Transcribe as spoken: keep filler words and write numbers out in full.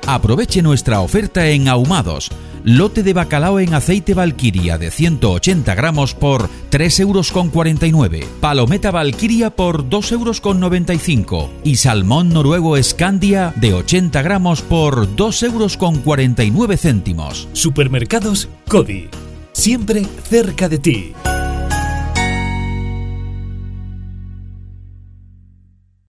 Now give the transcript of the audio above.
Aproveche nuestra oferta en ahumados. Lote de bacalao en aceite Valkyria de ciento ochenta gramos por tres euros con cuarenta y nueve. Palometa Valkyria por dos euros con noventa y cinco. Y salmón noruego Scandia de ochenta gramos por dos euros con cuarenta y nueve céntimos. Supermercados Cody. Siempre cerca de ti.